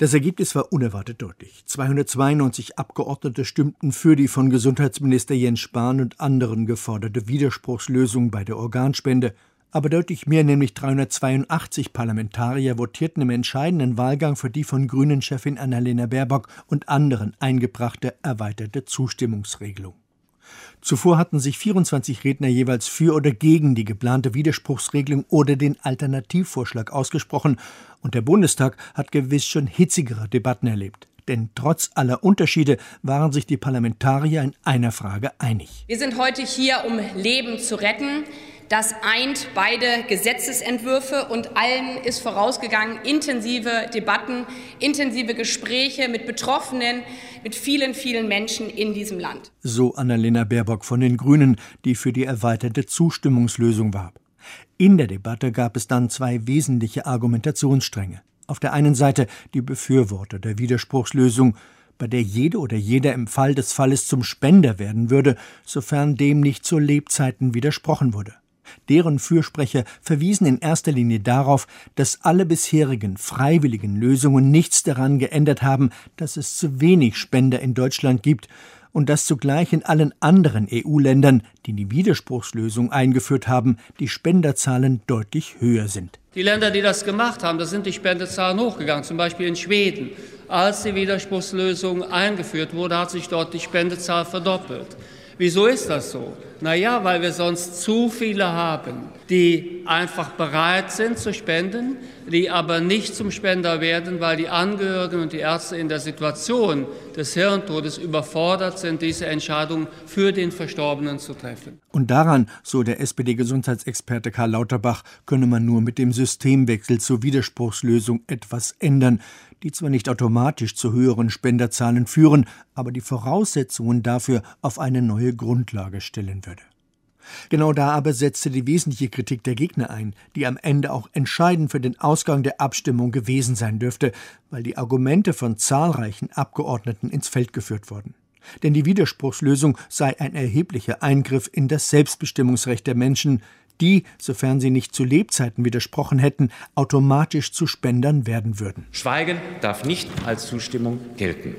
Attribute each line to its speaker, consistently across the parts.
Speaker 1: Das Ergebnis war unerwartet deutlich. 292 Abgeordnete stimmten für die von Gesundheitsminister Jens Spahn und anderen geforderte Widerspruchslösung bei der Organspende. Aber deutlich mehr, nämlich 382 Parlamentarier, votierten im entscheidenden Wahlgang für die von Grünen-Chefin Annalena Baerbock und anderen eingebrachte erweiterte Zustimmungsregelung. Zuvor hatten sich 24 Redner jeweils für oder gegen die geplante Widerspruchsregelung oder den Alternativvorschlag ausgesprochen. Und der Bundestag hat gewiss schon hitzigere Debatten erlebt. Denn trotz aller Unterschiede waren sich die Parlamentarier in einer Frage einig.
Speaker 2: Wir sind heute hier, um Leben zu retten. Das eint beide Gesetzesentwürfe und allen ist vorausgegangen intensive Debatten, intensive Gespräche mit Betroffenen, mit vielen, vielen Menschen in diesem Land.
Speaker 1: So Annalena Baerbock von den Grünen, die für die erweiterte Zustimmungslösung warb. In der Debatte gab es dann zwei wesentliche Argumentationsstränge. Auf der einen Seite die Befürworter der Widerspruchslösung, bei der jede oder jeder im Fall des Falles zum Spender werden würde, sofern dem nicht zu Lebzeiten widersprochen wurde. Deren Fürsprecher verwiesen in erster Linie darauf, dass alle bisherigen freiwilligen Lösungen nichts daran geändert haben, dass es zu wenig Spender in Deutschland gibt und dass zugleich in allen anderen EU-Ländern, die die Widerspruchslösung eingeführt haben, die Spenderzahlen deutlich höher sind.
Speaker 3: Die Länder, die das gemacht haben, da sind die Spendezahlen hochgegangen, zum Beispiel in Schweden. Als die Widerspruchslösung eingeführt wurde, hat sich dort die Spendezahl verdoppelt. Wieso ist das so? Naja, weil wir sonst zu viele haben, die einfach bereit sind zu spenden, die aber nicht zum Spender werden, weil die Angehörigen und die Ärzte in der Situation des Hirntodes überfordert sind, diese Entscheidung für den Verstorbenen zu treffen.
Speaker 1: Und daran, so der SPD-Gesundheitsexperte Karl Lauterbach, könne man nur mit dem Systemwechsel zur Widerspruchslösung etwas ändern, die zwar nicht automatisch zu höheren Spenderzahlen führen, aber die Voraussetzungen dafür auf eine neue Grundlage stellen würde. Genau da aber setzte die wesentliche Kritik der Gegner ein, die am Ende auch entscheidend für den Ausgang der Abstimmung gewesen sein dürfte, weil die Argumente von zahlreichen Abgeordneten ins Feld geführt wurden. Denn die Widerspruchslösung sei ein erheblicher Eingriff in das Selbstbestimmungsrecht der Menschen, die, sofern sie nicht zu Lebzeiten widersprochen hätten, automatisch zu Spendern werden würden.
Speaker 4: Schweigen darf nicht als Zustimmung gelten,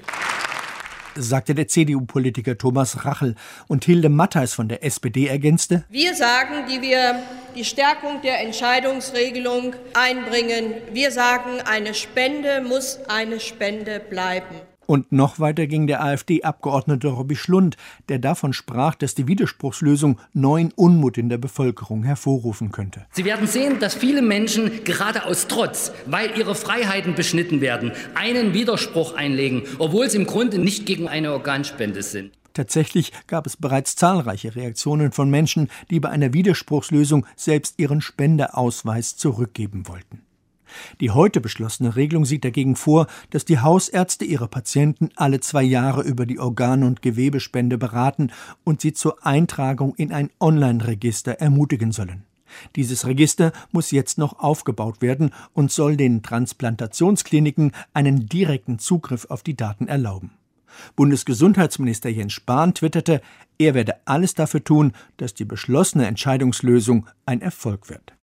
Speaker 1: sagte der CDU-Politiker Thomas Rachel, und Hilde Mattheis von der SPD ergänzte:
Speaker 5: Wir sagen, die wir die Stärkung der Entscheidungsregelung einbringen. Wir sagen, eine Spende muss eine Spende bleiben.
Speaker 1: Und noch weiter ging der AfD-Abgeordnete Robby Schlund, der davon sprach, dass die Widerspruchslösung neuen Unmut in der Bevölkerung hervorrufen könnte.
Speaker 6: Sie werden sehen, dass viele Menschen gerade aus Trotz, weil ihre Freiheiten beschnitten werden, einen Widerspruch einlegen, obwohl sie im Grunde nicht gegen eine Organspende sind.
Speaker 1: Tatsächlich gab es bereits zahlreiche Reaktionen von Menschen, die bei einer Widerspruchslösung selbst ihren Spendeausweis zurückgeben wollten. Die heute beschlossene Regelung sieht dagegen vor, dass die Hausärzte ihre Patienten alle 2 Jahre über die Organ- und Gewebespende beraten und sie zur Eintragung in ein Online-Register ermutigen sollen. Dieses Register muss jetzt noch aufgebaut werden und soll den Transplantationskliniken einen direkten Zugriff auf die Daten erlauben. Bundesgesundheitsminister Jens Spahn twitterte, er werde alles dafür tun, dass die beschlossene Entscheidungslösung ein Erfolg wird.